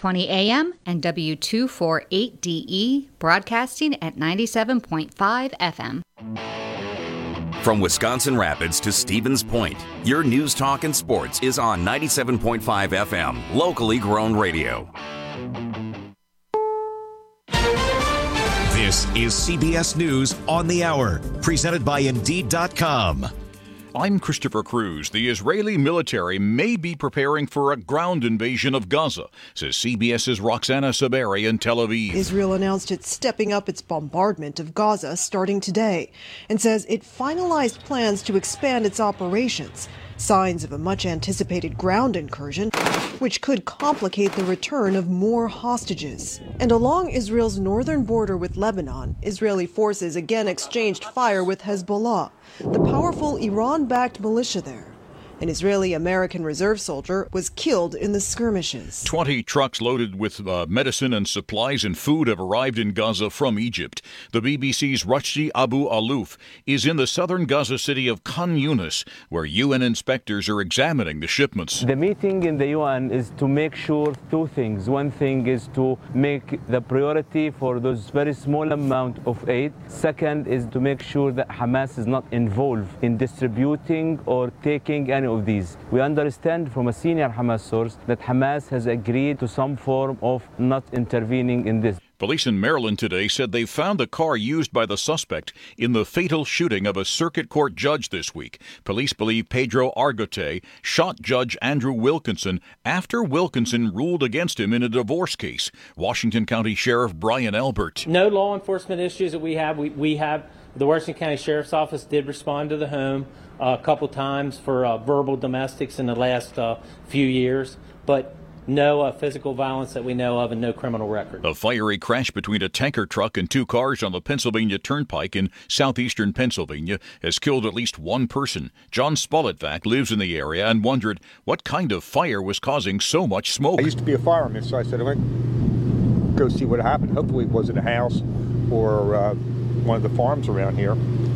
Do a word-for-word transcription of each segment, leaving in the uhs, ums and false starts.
twenty A M and W two forty-eight D E, broadcasting at ninety-seven point five F M. From Wisconsin Rapids to Stevens Point, your news, talk, and sports is on ninety-seven point five F M, locally grown radio. This is C B S News on the Hour, presented by Indeed dot com. I'm Christopher Cruz. The Israeli military may be preparing for a ground invasion of Gaza, says CBS's Roxana Saberi in Tel Aviv. Israel announced it's stepping up its bombardment of Gaza starting today and says it finalized plans to expand its operations. Signs of a much-anticipated ground incursion, which could complicate the return of more hostages. And along Israel's northern border with Lebanon, Israeli forces again exchanged fire with Hezbollah, the powerful Iran-backed militia there. An Israeli-American reserve soldier was killed in the skirmishes. Twenty trucks loaded with uh, medicine and supplies and food have arrived in Gaza from Egypt. The B B C's Rushdi Abu Alouf is in the southern Gaza city of Khan Yunis, where U N inspectors are examining the shipments. The meeting in the U N is to make sure two things. One thing is to make the priority for those very small amount of aid. Second is to make sure that Hamas is not involved in distributing or taking any of these. We understand from a senior Hamas source that Hamas has agreed to some form of not intervening in this. Police in Maryland today said they found the car used by the suspect in the fatal shooting of a circuit court judge this week. Police believe Pedro Argote shot Judge Andrew Wilkinson after Wilkinson ruled against him in a divorce case. Washington County Sheriff Brian Albert. No law enforcement issues that we have. We, we have, the Washington County Sheriff's Office did respond to the home a couple times for uh, verbal domestics in the last uh, few years, but no uh, physical violence that we know of and no criminal record. A fiery crash between a tanker truck and two cars on the Pennsylvania Turnpike in southeastern Pennsylvania has killed at least one person. John Spolletvak lives in the area and wondered what kind of fire was causing so much smoke. I used to be a fireman, so I said I went go see what happened. Hopefully it was at a house or uh, one of the farms around here,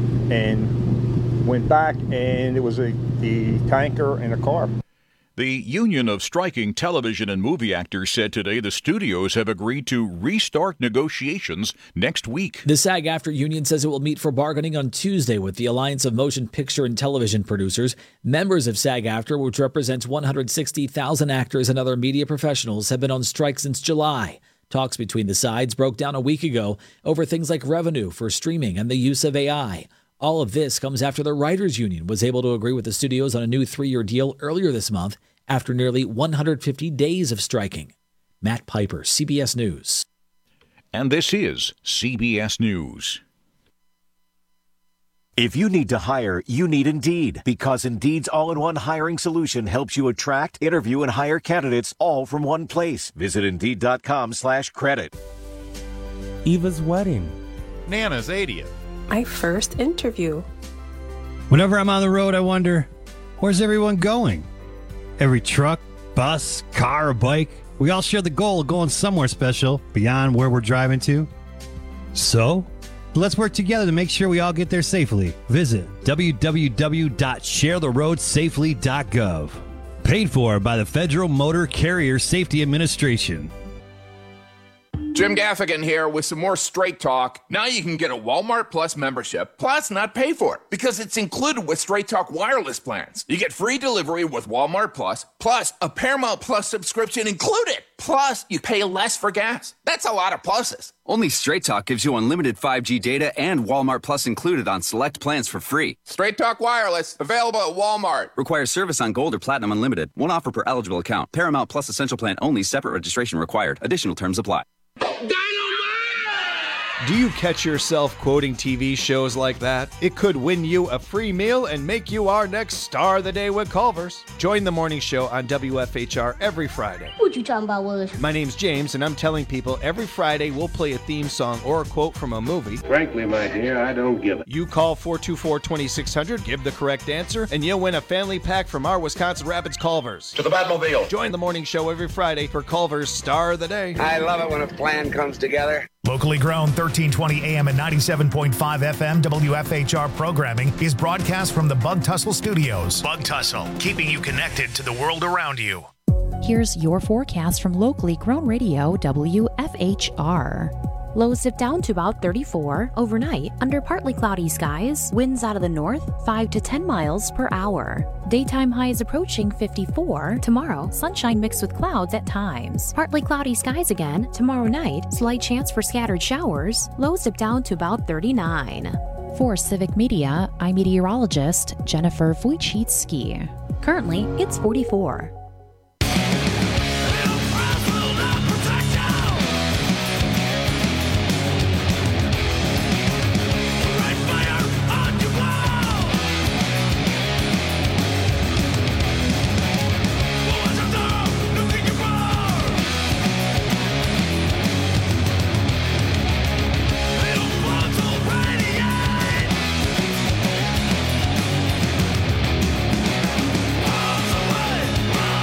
and went back, and it was a the tanker and a car. The Union of Striking Television and Movie Actors said today the studios have agreed to restart negotiations next week. The SAG-AFTRA union says it will meet for bargaining on Tuesday with the Alliance of Motion Picture and Television Producers. Members of SAG-AFTRA, which represents one hundred sixty thousand actors and other media professionals, have been on strike since July. Talks between the sides broke down a week ago over things like revenue for streaming and the use of A I. All of this comes after the Writers Union was able to agree with the studios on a new three-year deal earlier this month after nearly one hundred fifty days of striking. Matt Piper, C B S News. And this is C B S News. If you need to hire, you need Indeed, because Indeed's all-in-one hiring solution helps you attract, interview, and hire candidates all from one place. Visit Indeed.com slash credit. Eva's wedding. Nana's eightieth. My first interview. Whenever I'm on the road, I wonder, where's everyone going? Every truck, bus, car, or bike, we all share the goal of going somewhere special beyond where we're driving to. So, let's work together to make sure we all get there safely. Visit w w w dot share the road safely dot gov. Paid for by the Federal Motor Carrier Safety Administration. Jim Gaffigan here with some more Straight Talk. Now you can get a Walmart Plus membership, plus not pay for it, because it's included with Straight Talk wireless plans. You get free delivery with Walmart Plus, plus a Paramount Plus subscription included. Plus, you pay less for gas. That's a lot of pluses. Only Straight Talk gives you unlimited five G data and Walmart Plus included on select plans for free. Straight Talk Wireless, available at Walmart. Requires service on Gold or Platinum Unlimited. One offer per eligible account. Paramount Plus Essential Plan only. Separate registration required. Additional terms apply. Do you catch yourself quoting T V shows like that? It could win you a free meal and make you our next star of the day with Culver's. Join the morning show on W F H R every Friday. What you talking about, Willis? My name's James, and I'm telling people every Friday we'll play a theme song or a quote from a movie. Frankly, my dear, I don't give it. You call four two four, two six zero zero, give the correct answer, and you'll win a family pack from our Wisconsin Rapids Culver's. To the Batmobile. Join the morning show every Friday for Culver's Star of the Day. I love it when a plan comes together. Locally grown, thirteen twenty A M and ninety-seven point five F M W F H R programming is broadcast from the Bug Tussle Studios. Bug Tussle, keeping you connected to the world around you. Here's your forecast from locally grown radio W F H R. Lows dip down to about thirty-four. Overnight, under partly cloudy skies, winds out of the north, five to ten miles per hour. Daytime highs approaching fifty-four. Tomorrow, sunshine mixed with clouds at times. Partly cloudy skies again. Tomorrow night, slight chance for scattered showers. Lows dip down to about thirty-nine. For Civic Media, I'm meteorologist Jennifer Wojcicki. Currently, it's forty-four. Away!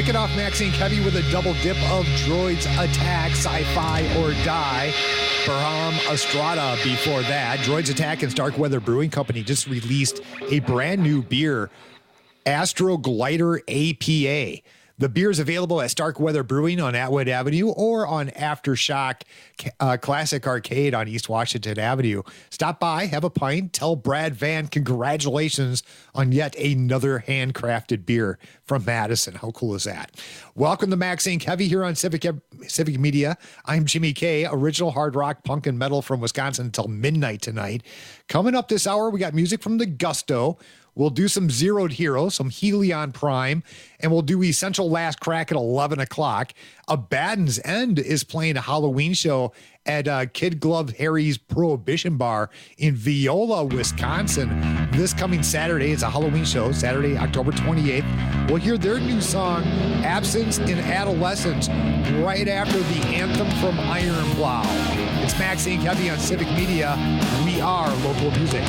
Kicking off Maxine Heavy with a double dip of Droids Attack, Sci-Fi or Die. Barham Estrada before that. Droids Attack and Stark Weather Brewing Company just released a brand new beer, Astro Glider A P A. The beer is available at Stark Weather Brewing on Atwood Avenue or on Aftershock uh, Classic Arcade on East Washington Avenue. Stop by, have a pint, tell Brad Van congratulations on yet another handcrafted beer from Madison. How cool is that? Welcome to Max Incorporated. Heavy here on Civic Civic Media. I'm Jimmy K, original hard rock, punk, and metal from Wisconsin until midnight tonight. Coming up this hour, we got music from the Gusto. We'll do some Zeroed Hero, some Helion Prime, and we'll do Essential Last Crack at eleven o'clock. Abaddon's End is playing a Halloween show at uh, Kid Glove Harry's Prohibition Bar in Viola, Wisconsin. This coming Saturday, it's a Halloween show, Saturday, October twenty-eighth. We'll hear their new song, Absence in Adolescence, right after the anthem from Iron Plow. It's Max Incorporated. Heavy on Civic Media. We are local music.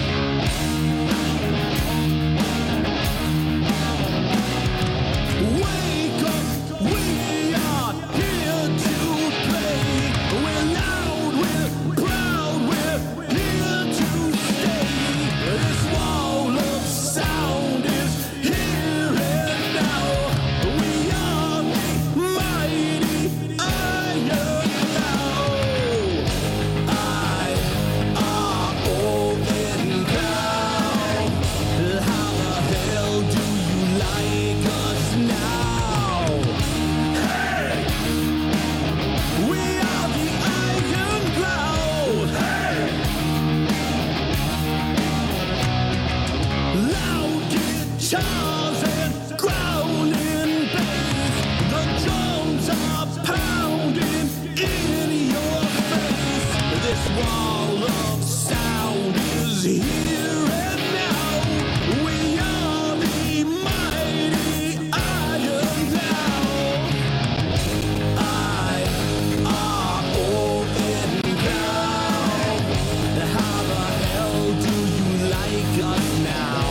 Wake up, we are here to play. We're loud, we're proud, we're here to stay. This wall of sound is here and now. We are the mighty Iron Cloud. I are open cloud. How the hell do you like us now? Hey! We are the Iron Cloud. Hey! Loud guitars and growling bass. The drums are pounding in your face. This wall of sound is here and now. We are the mighty Iron Cloud. I are open cloud. How the hell do you like us now?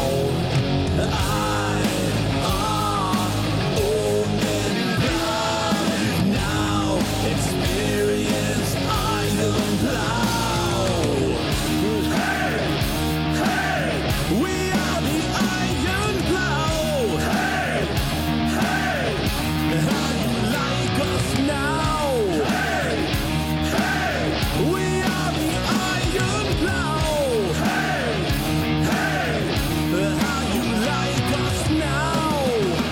I are open cloud. Now experience Iron Cloud. Hey! Hey! We are the Iron Cloud. Hey! Hey! How you like us now? Hey! Hey! We are the Iron Cloud. Hey! Hey! How you like us now?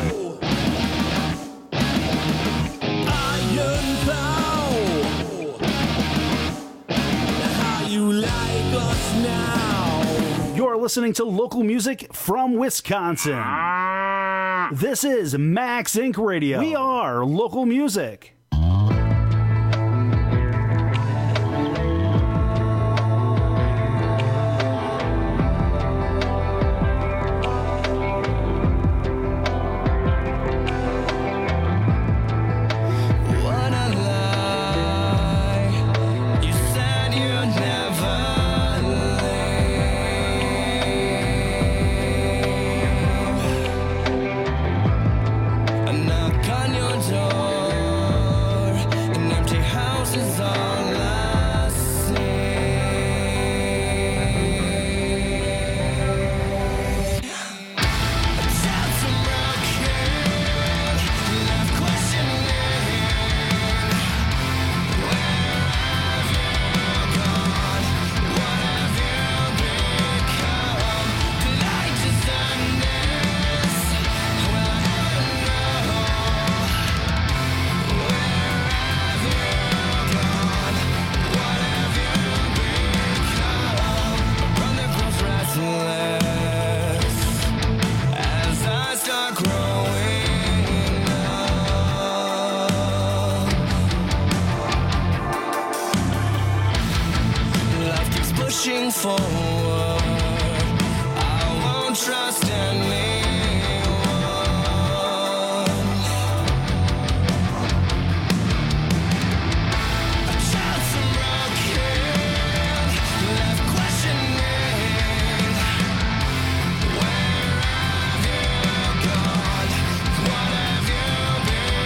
Iron Cloud. How you like us now? You're listening to local music from Wisconsin. This is Max Incorporated. Radio. We are local music. What a lie. You said you'd never leave. A knock on your door, an empty house is all I see. A chance from broken, left questioning. As I start growing up, life keeps pushing forward. I won't trust anyone. A child from broken, left questioning. Where have you gone? What have you been?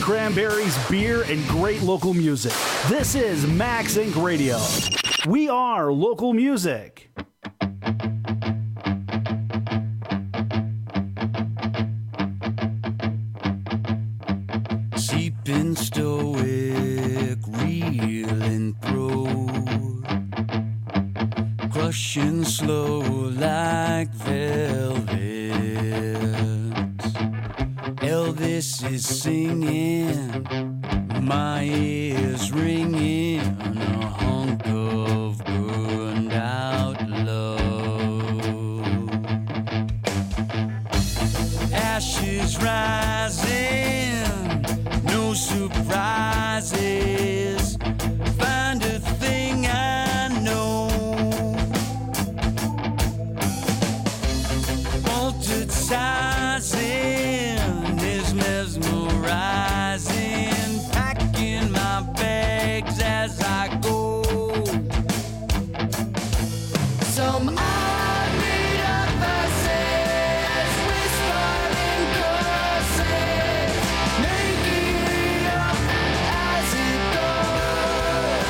Cranberries, beer, and great local music. This is Max Incorporated. Radio. We are local music. Seeping stoic, reeling through, crushing slow like velvet. Elvis is singing, my ears ringing, a hunk of burned out love. Ashes rising, no surprises. Find a thing I know. Altered sizing is mesmerizing. Packing my bags as I go. Some odd made up verses, whispering curses, making it up as it goes.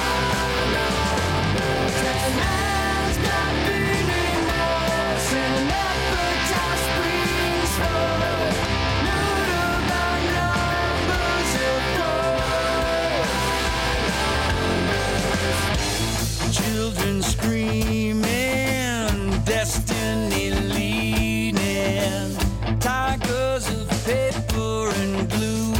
Ten hands got beating motion, appetite springs forward, neutered by numbers of gold. Children screaming, destiny leading, tigers of paper and glue,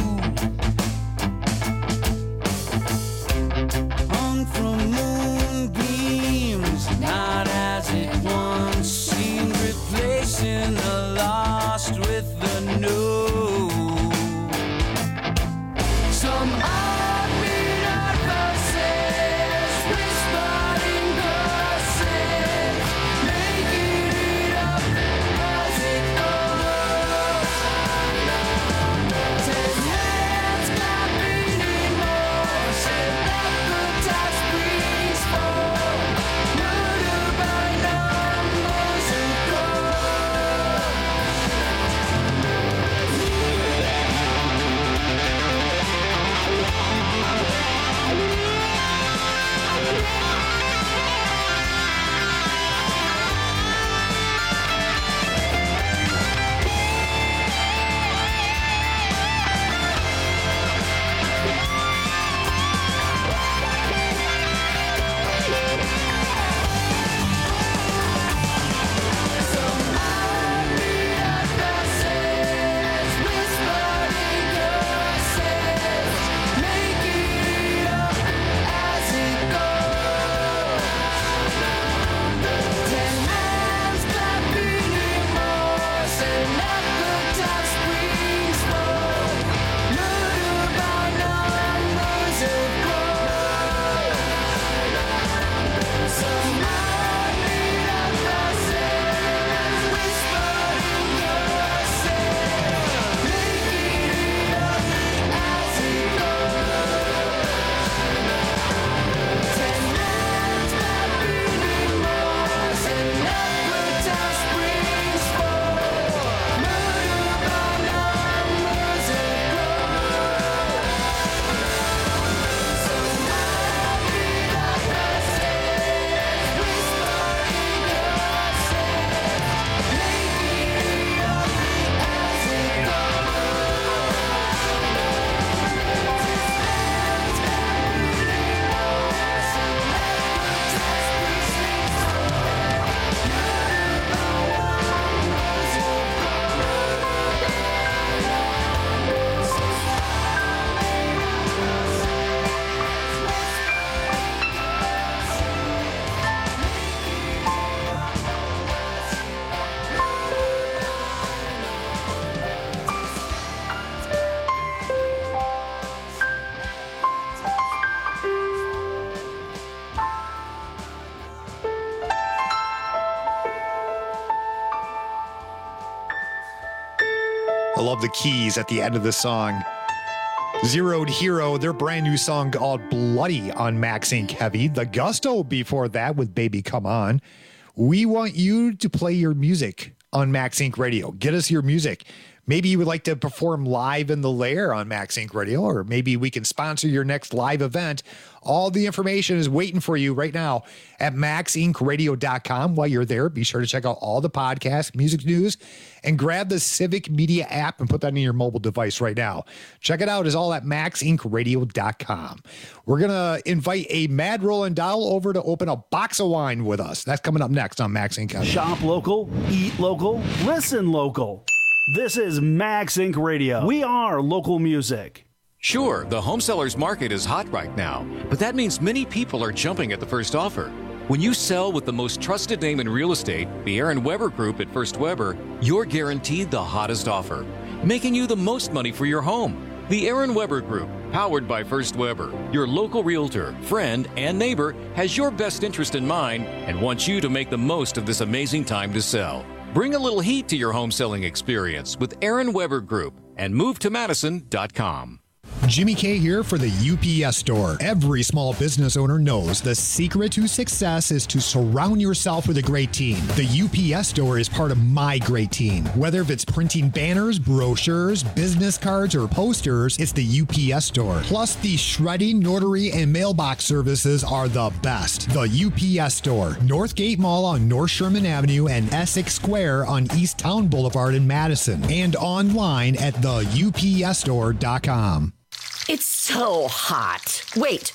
hung from moonbeams, not as it once seemed, replacing the lost with the new. Some odd midnight verses, whispering curses, making it up as it goes. Ten hands got beating motion, appetite springs forward, neutered by numbers of I love the keys at the end of the song. Zeroed Hero, their brand new song called Bloody on Max Incorporated Heavy. The Gusto before that with Baby Come On. We want you to play your music on Max Incorporated Radio. Get us your music. maybe you would like to perform live in the Lair on Max Inc Radio, or maybe we can sponsor your next live event. All the information is waiting for you right now at max inc radio dot com. While you're there, be sure to check out all the podcasts, music news, and grab the Civic Media app and put that in your mobile device right now. Check it out. It's all at max inc radio dot com. We're going to invite a Mad Roland Dowell over to open a box of wine with us. That's coming up next on Max Inc. Shop local, eat local, listen local. This is Max Inc Radio. We are local music. Sure, the home sellers market is hot right now, but that means many people are jumping at the first offer. When you sell with the most trusted name in real estate, the Aaron Weber Group at First Weber, you're guaranteed the hottest offer, making you the most money for your home. The Aaron Weber Group, powered by First Weber, your local realtor, friend, and neighbor, has your best interest in mind and wants you to make the most of this amazing time to sell. Bring a little heat to your home selling experience with Aaron Weber Group and move to madison dot com. Jimmy K here for the U P S Store. Every small business owner knows the secret to success is to surround yourself with a great team. The U P S Store is part of my great team. Whether if it's printing banners, brochures, business cards, or posters, it's the U P S Store. Plus, the shredding, notary, and mailbox services are the best. The U P S Store, Northgate Mall on North Sherman Avenue and Essex Square on East Town Boulevard in Madison, and online at the U P S store dot com. It's so hot. Wait,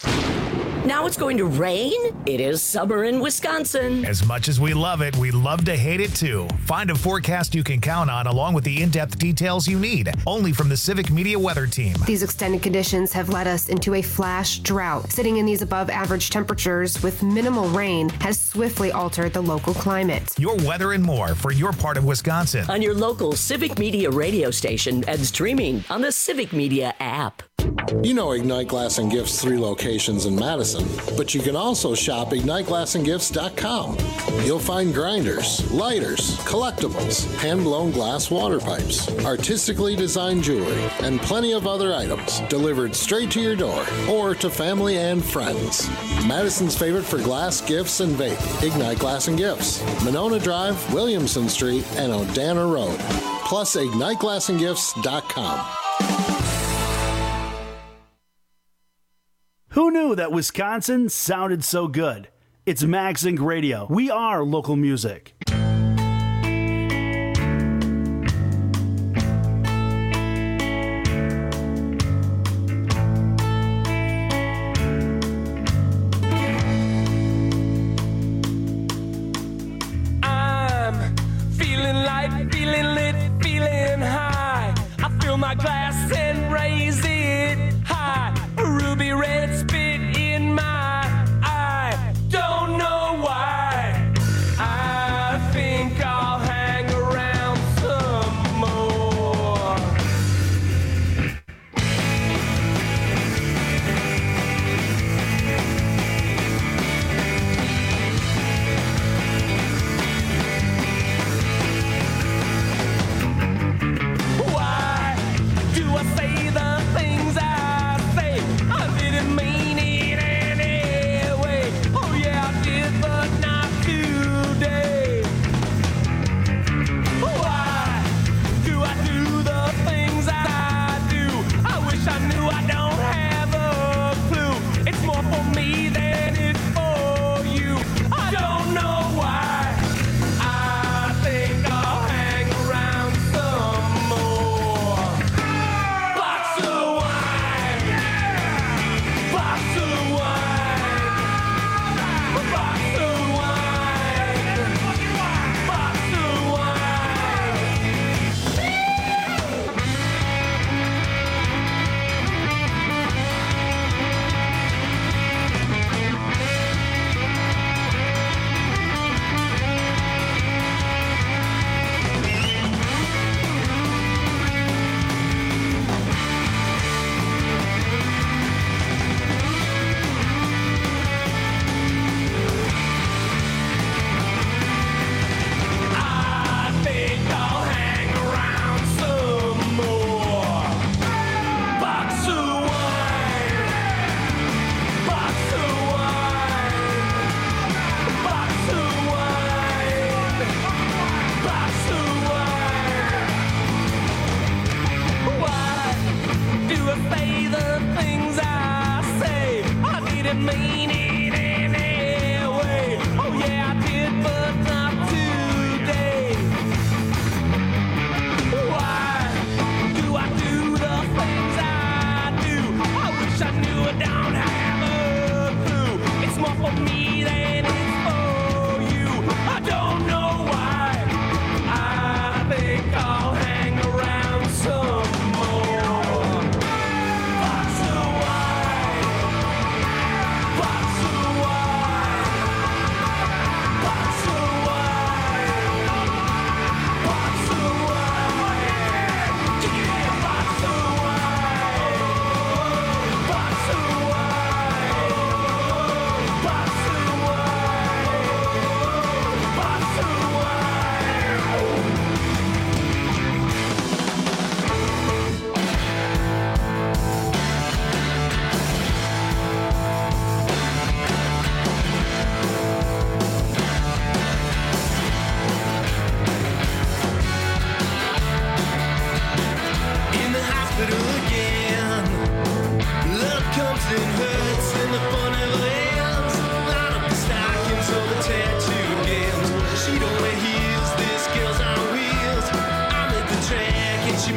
now it's going to rain? It is summer in Wisconsin. As much as we love it, we love to hate it too. Find a forecast you can count on along with the in-depth details you need, only from the Civic Media Weather Team. These extended conditions have led us into a flash drought. Sitting in these above average temperatures with minimal rain has swiftly altered the local climate. Your weather and more for your part of Wisconsin. On your local Civic Media radio station and streaming on the Civic Media app. You know Ignite Glass and Gifts' three locations in Madison, but you can also shop ignite glass and gifts dot com. You'll find grinders, lighters, collectibles, hand-blown glass water pipes, artistically designed jewelry, and plenty of other items delivered straight to your door or to family and friends. Madison's favorite for glass, gifts, and vape, Ignite Glass and Gifts, Monona Drive, Williamson Street, and Odana Road. Plus ignite glass and gifts dot com. Who knew that Wisconsin sounded so good? It's Max Inc Radio. We are local music. I'm feeling light, feeling lit, feeling high. I fill my glass and raise it high. A ruby red spit in my eye. Don't know why. I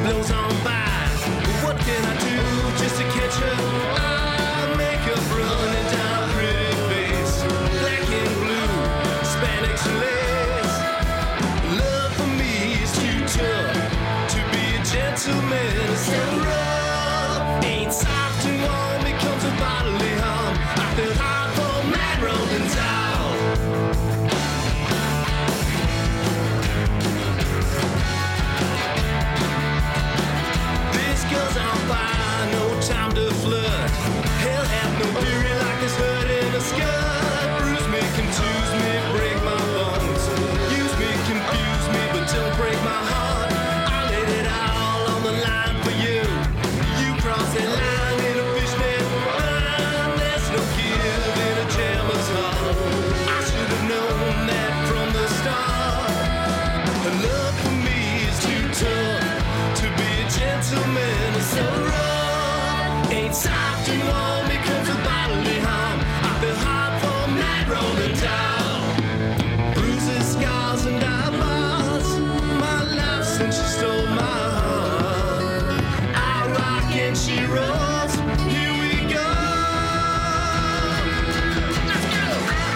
blows on by. What can I do just to catch her? I make her running down a pretty face. Black and blue, Spanish lace. Love for me is too tough to be a gentleman. It's so rough, ain't soft and warm, becomes a bodily harm. I feel hard for mad rolling down. This girl's on fire, no time to flirt. Hell have no fury like this hurt in a skirt. Bruise me, confuse me, break my bones. Use me, confuse me, but don't break my heart. I laid it all on the line for you. You cross that line in a fishnet line. There's no give in a jammer's heart. I should have known that from the start. Love for me is too tough to be a gentleman. It's so rough, ain't soft and warm, becomes a bodily harm. I feel hard for mad rolling down. Bruises, scars, and dive bars. My life since she stole my heart. I rock and she rolls. Here we go. Let's go.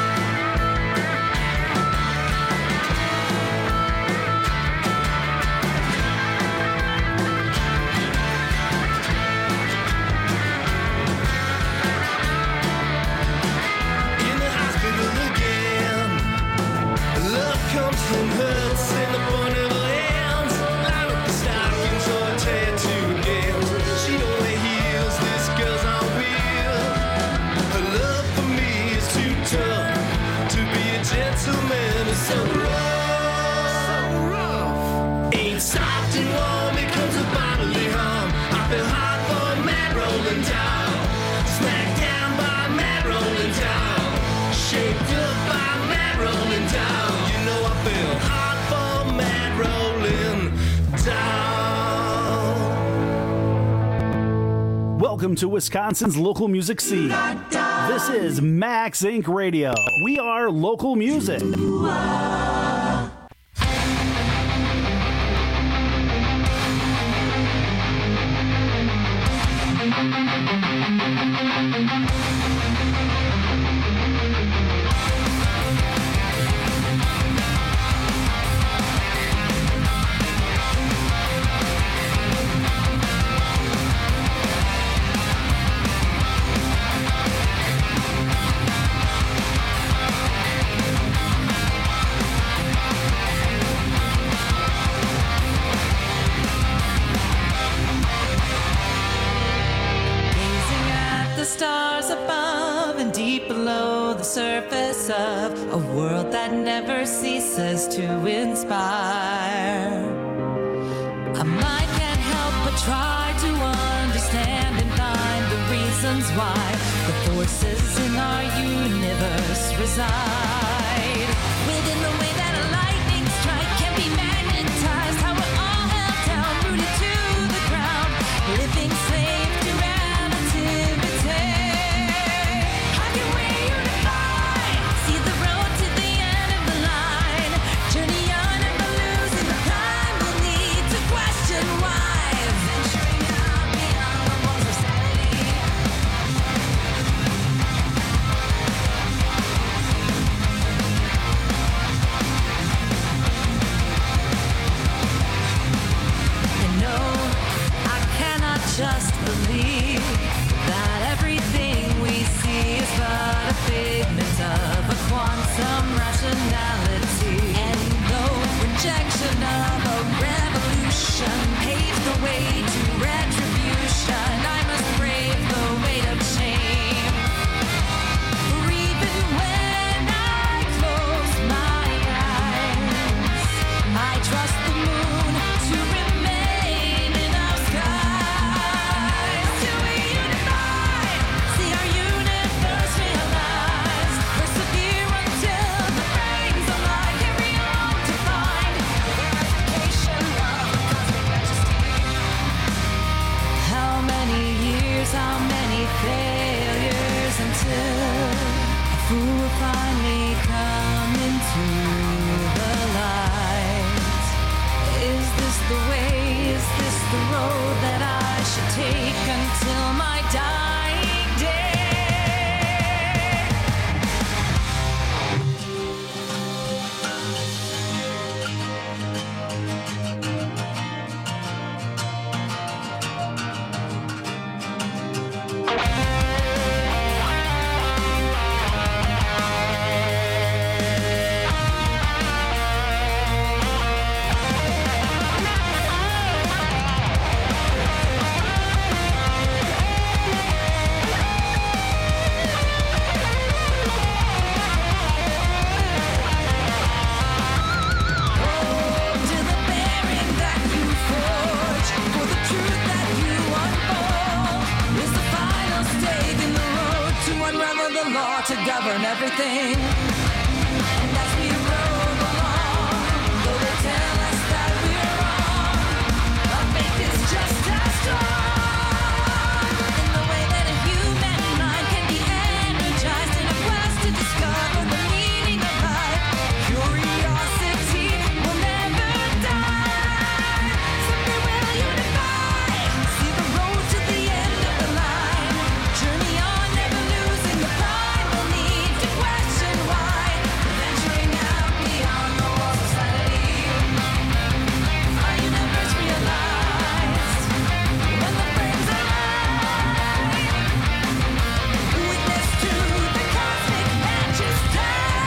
In the hospital again. Love comes and hurts in the point of her hands. Line up the stockings or a tattoo again. She don't wear heels, this girl's on wheels. Her love for me is too tough to be a gentleman. It's so rough, so rough. Ain't soft and warm, it comes with bodily harm. I feel hard for mad rolling down. Smacked down by mad rolling down. Shaped up by mad rolling down. You know I feel hard for mad rolling down. Welcome to Wisconsin's local music scene. This is Max Incorporated. Radio. We are local music. Stars above and deep below the surface of a world that never ceases to inspire. A mind can't help but try to understand and find the reasons why the forces in our universe reside. Within the way that a lightning strike can be magnetized, how we're all held down, rooted to the ground, living slave to relativity. Just believe that everything we see is but a figment of a quantum rationality. And no rejection of a revolution paves the way to retribution. I must brave the weight of shame. For even when I close my eyes, I trust the moon to remain in our sky. Persevere until the brains alive. Carry on to find verification. And as we roll along, though they tell us that we're wrong, our faith is just as strong. In the way that a human mind can be energized in a quest to discover the meaning of life. Curiosity will never die. Someday we'll unify. See the road to the end of the line. Journey on, never losing the primal need to question why. Venturing out beyond the walls of sanity. Our universe realized when the frames are light. Witness to the cosmic majesty.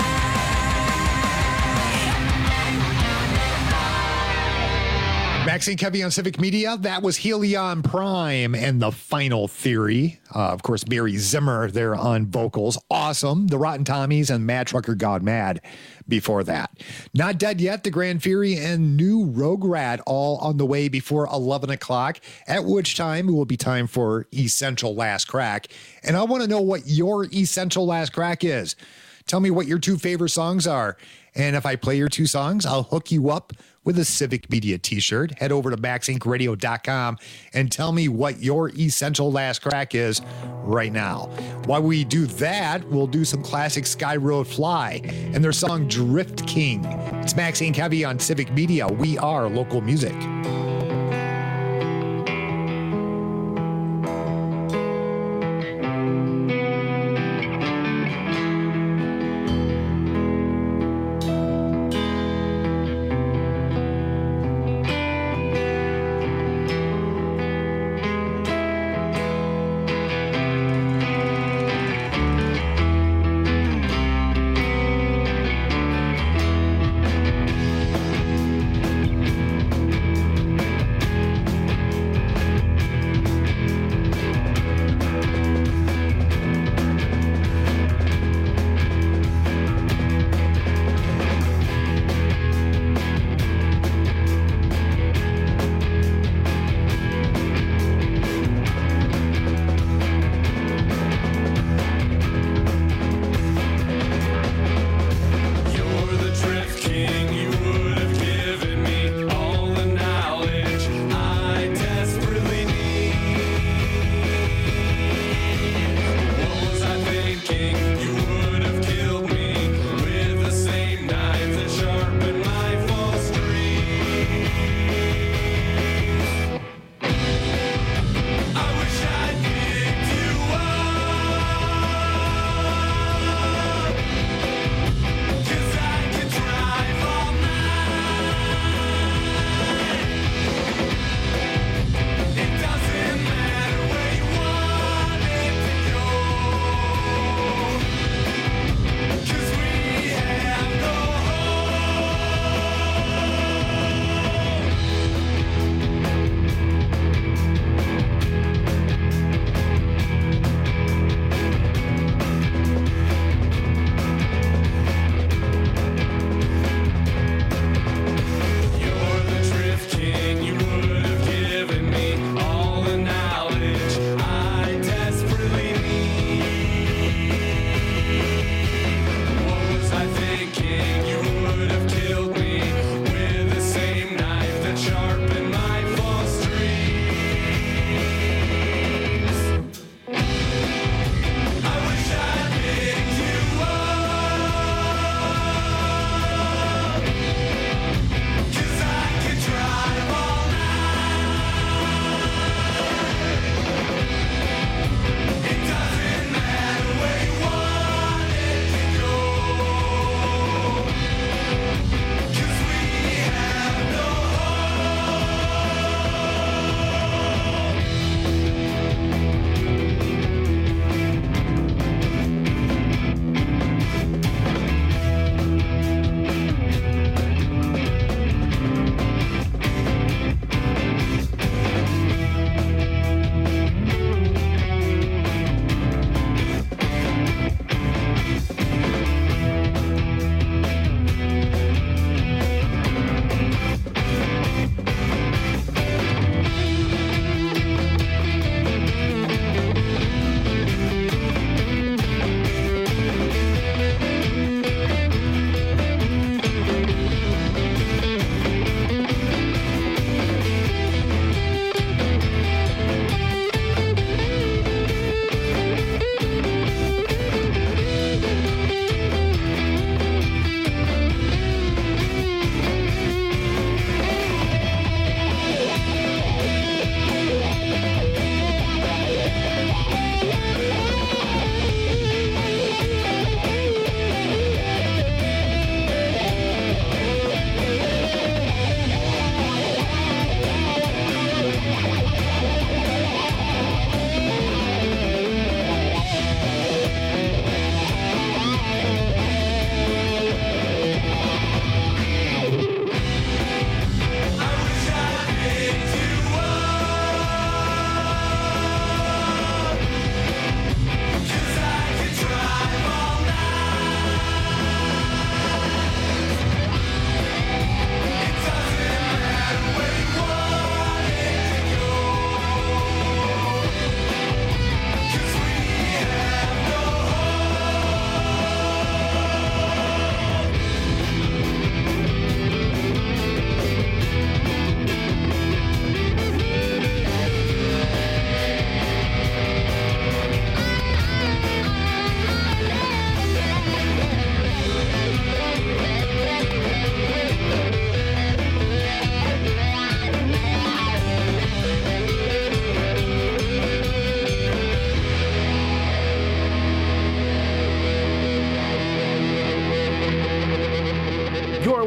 Maxine Kevy on Civic Media. That was Helion Prime and The Final Theory. Uh, of course, Barry Zimmer there on vocals. Awesome. The Rotten Tommies and Mad Trucker Gone Mad before that. Not Dead Yet, The Grand Fury, and New Rogue Rat all on the way before eleven o'clock, at which time it will be time for Essential Last Crack. And I want to know what your Essential Last Crack is. Tell me what your two favorite songs are. And if I play your two songs, I'll hook you up with a Civic Media t-shirt. Head over to max inc radio dot com and tell me what your Essential Last Crack is right now. While we do that, we'll do some classic Sky Road Fly and their song Drift King. It's Maxine Kevy on Civic Media. We are local music.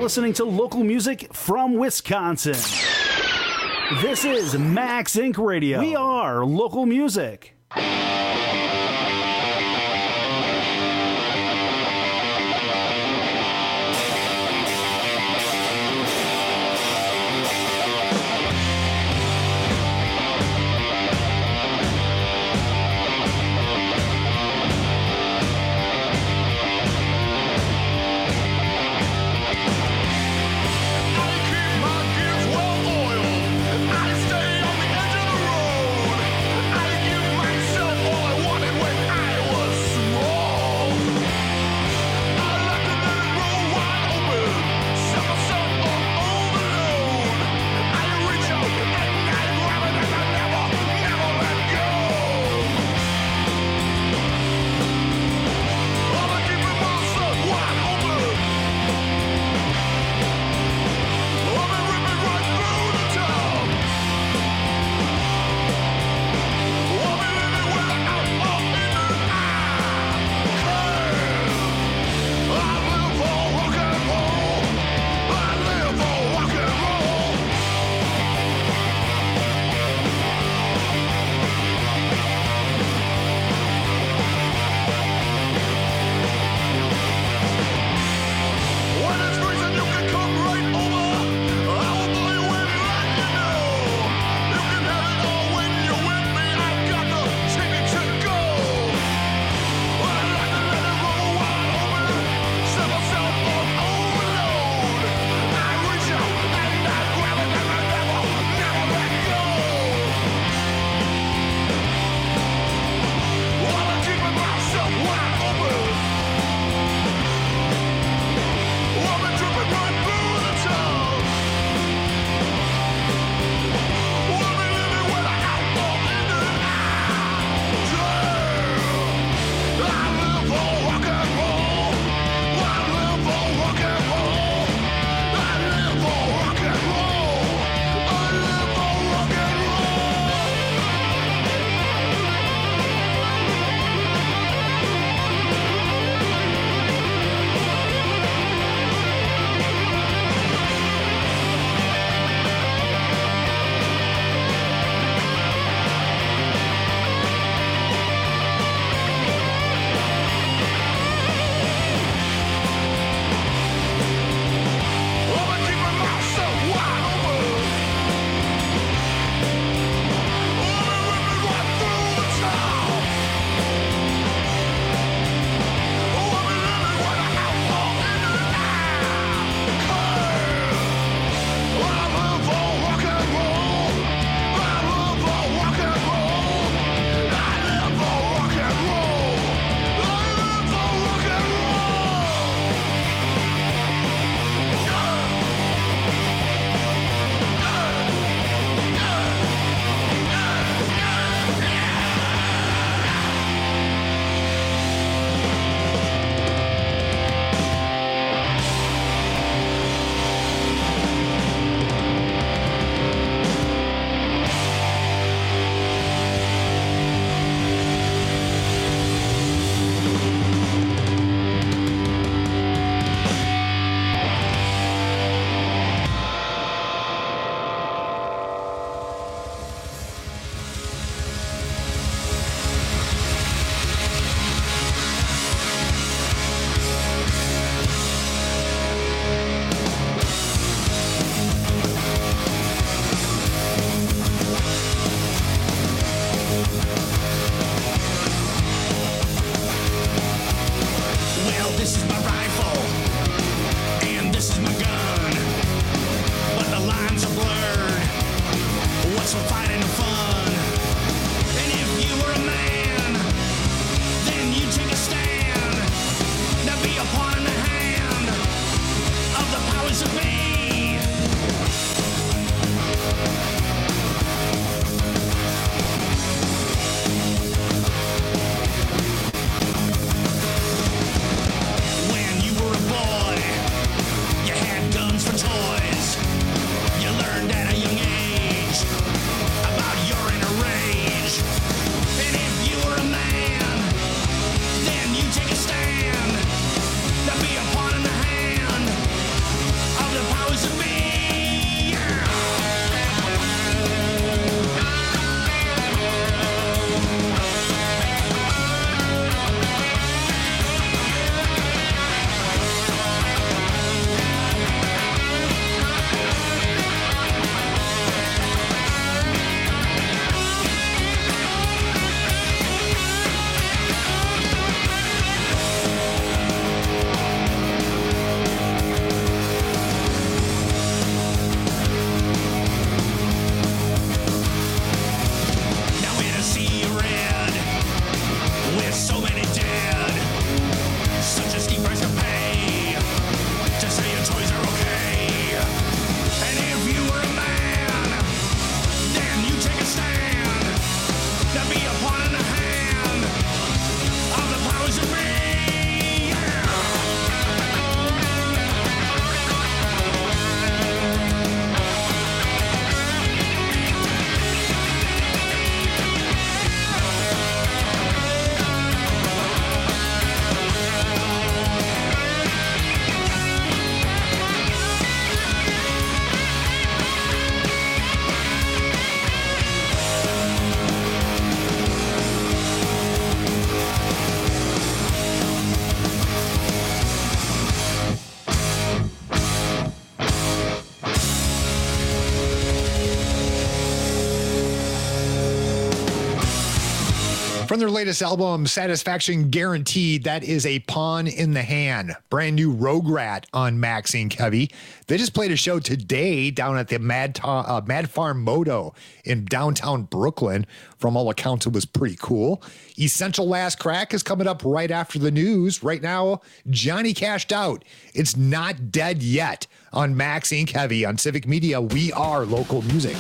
listening to local music from Wisconsin. This is Max Incorporated. Radio. We are local music. Myself From their latest album, Satisfaction Guaranteed, that is A Pawn in the Hand. Brand new Rogue Rat on Max Incorporated. Heavy. They just played a show today down at the Mad, Ta- uh, Mad Farm Moto in downtown Brooklyn. From all accounts, it was pretty cool. Essential Last Crack is coming up right after the news. Right now, Johnny Cashed Out. It's Not Dead Yet on Max Incorporated. Heavy on Civic Media. We are local music.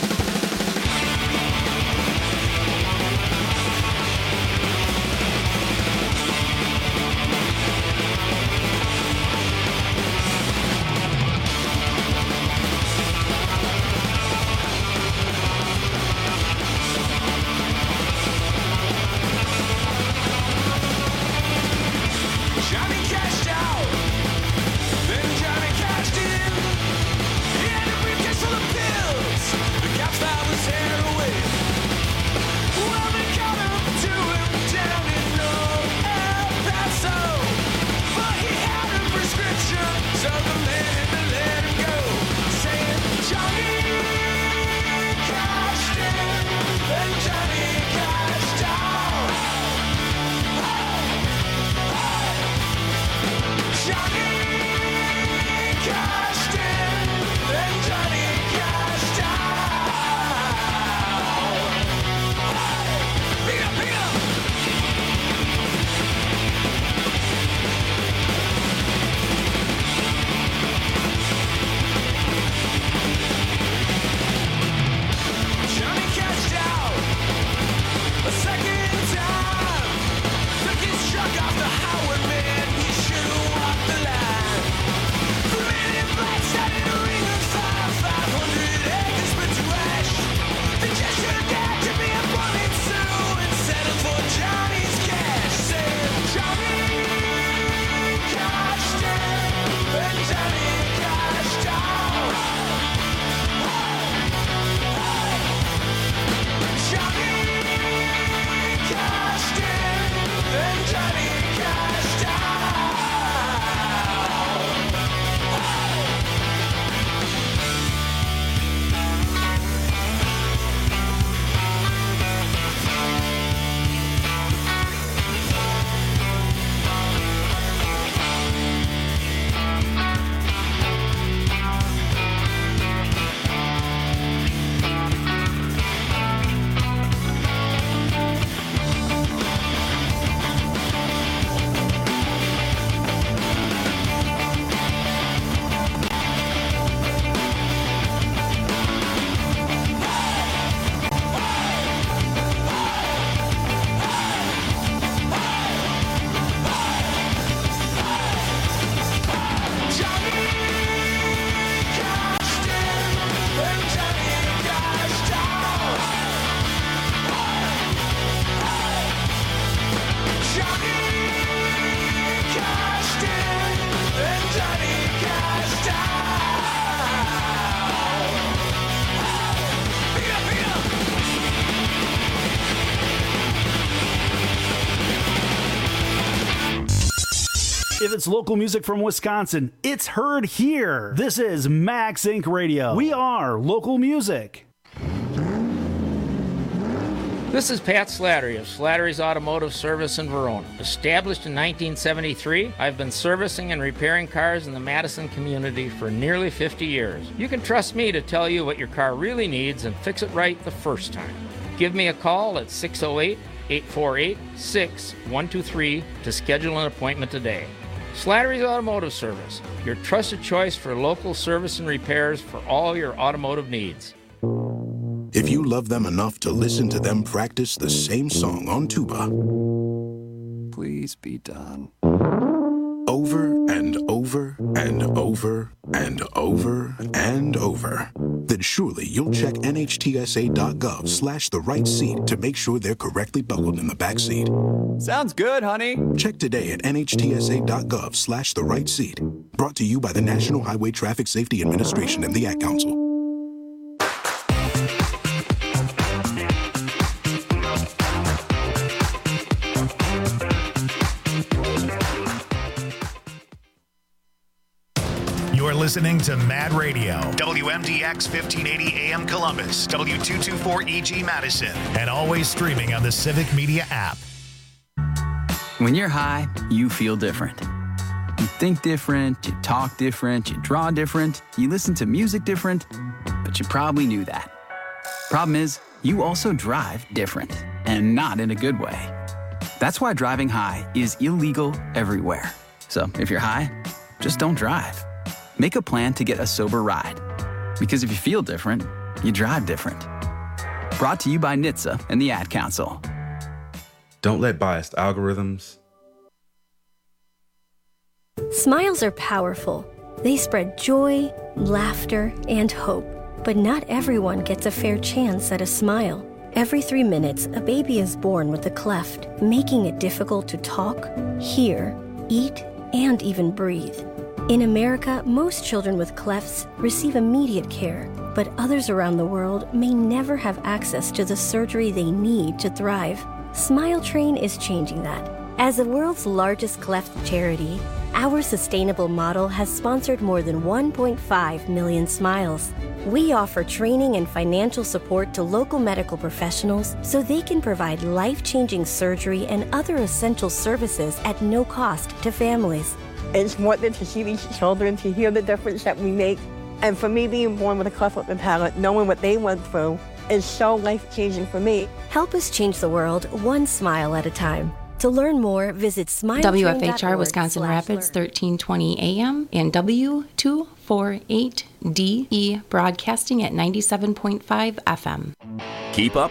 If it's local music from Wisconsin, it's heard here. This is Max Incorporated. Radio. We are local music. This is Pat Slattery of Slattery's Automotive Service in Verona. Established in nineteen seventy-three, I've been servicing and repairing cars in the Madison community for nearly fifty years. You can trust me to tell you what your car really needs and fix it right the first time. Give me a call at six oh eight, eight four eight, six one two three to schedule an appointment today. Slattery's Automotive Service, your trusted choice for local service and repairs for all your automotive needs. If you love them enough to listen to them practice the same song on tuba, please be done. Over and over and over and over and over, then surely you'll check N H T S A dot gov slash the right seat to make sure they're correctly buckled in the back seat. Sounds good, honey. Check today at N H T S A dot gov slash the right seat. Brought to you by the National Highway Traffic Safety Administration and the Ad Council. You're listening to Mad Radio, W M D X fifteen eighty A M Columbus, W two twenty-four E G Madison, and always streaming on the Civic Media app. When you're high, you feel different. You think different, you talk different, you draw different, you listen to music different, but you probably knew that. Problem is, you also drive different, and not in a good way. That's why driving high is illegal everywhere. So if you're high, just don't drive. Make a plan to get a sober ride. Because if you feel different, you drive different. Brought to you by N H T S A and the Ad Council. Don't let biased algorithms. Smiles are powerful. They spread joy, laughter, and hope. But not everyone gets a fair chance at a smile. Every three minutes, a baby is born with a cleft, making it difficult to talk, hear, eat, and even breathe. In America, most children with clefts receive immediate care, but others around the world may never have access to the surgery they need to thrive. Smile Train is changing that. As the world's largest cleft charity, our sustainable model has sponsored more than one point five million smiles. We offer training and financial support to local medical professionals so they can provide life-changing surgery and other essential services at no cost to families. It's worth it to see these children, to hear the difference that we make. And for me, being born with a cleft lip and palate, knowing what they went through, is so life-changing for me. Help us change the world one smile at a time. To learn more, visit smile train dot org. W F H R Wisconsin Rapids, thirteen twenty A M, and W two forty-eight D E broadcasting at ninety-seven point five F M. Keep up